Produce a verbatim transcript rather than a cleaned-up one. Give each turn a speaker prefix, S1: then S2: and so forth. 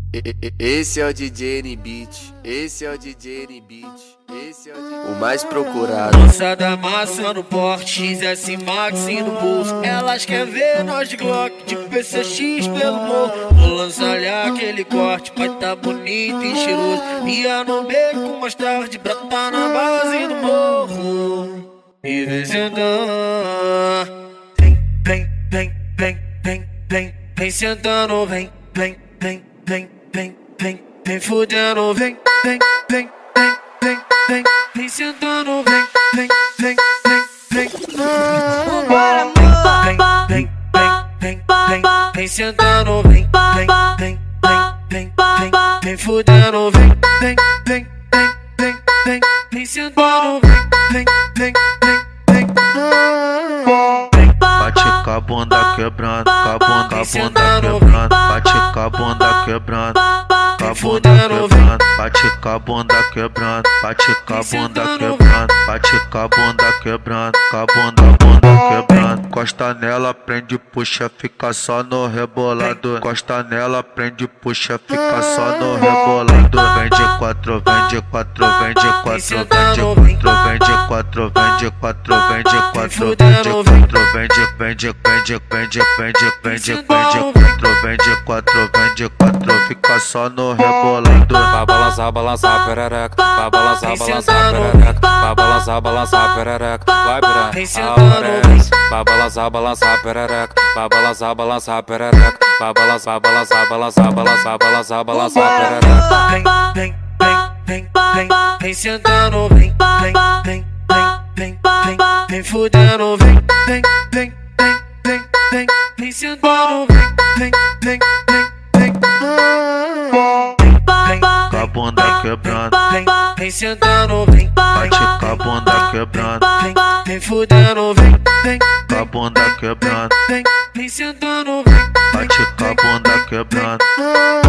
S1: Esse é o D J N-Beat, esse é o D J N-Beat, esse é o, D J... o mais procurado.
S2: Lança da massa no porte, X S Max no bolso. Elas querem ver nós de Glock, de P C X pelo morro. Vou lançar-lhe aquele corte, vai tá bonito e cheiroso. Ia no beco mais tarde, brota na base do morro. E vem sentando, vem, vem, vem, vem, vem, vem, vem sentando, vem, vem, vem, vem, vem, vem, vem fudendo, vem, vem, vem, vem, vem, vem, vem sentando, vem, vem, vem, vem, vem,
S3: Vambora, amor.
S2: vem, vem, vem, vem, vem, vem sentando, vem, vem, vem, vem, vem, vem, vem fudendo, vem, vem, vem, vem, vem, vem, vem sentando, vem, vem, vem, vem, vem, vem.
S4: Bate com a bunda quebrando, com a bunda, com a bunda quebrando, bate com a bunda quebrando, com a bunda quebrando, bate com a bunda quebrando, bate com a bunda quebrando, bate com a bunda quebrando, com a bunda, bunda quebrando. Costa nela, prende, puxa, fica só no rebolado. Costa nela, prende, puxa, fica só no rebolado. Vende quatro, vende quatro, vende quatro, vende quatro, vende quatro, vende quatro, vende quatro, vende quatro, vende Vende, vende, vende, vende, vende, vende quatro, vende quatro, vende quatro, fica só no rebolado.
S5: Vai balançar, balançar, perereca, vai balançar, balançar, perereca, vai balançar, balançar, perereca, vai pirar, aparece. Vai balançar, balançar, perereca, vai balançar, balançar, perereca, vai balançar, balançar, balançar, balançar, balançar, balançar, perereca.
S2: Vem, vem, vem, vem, vem, vem sentando, vem, vem, vem, vem, vem, vem, vem fudendo, vem, vem, vem, vem, vem, vem, vem sentando, vem, vem, vem, vem, vem, vem,
S4: com a bunda quebrando,
S2: vem, vem sentando, vem,
S4: bate com a bunda quebrando,
S2: vem, vem fudendo, vem, vem,
S4: com a bunda quebrando,
S2: vem, vem sentando, vem,
S4: bate com a bunda quebrando.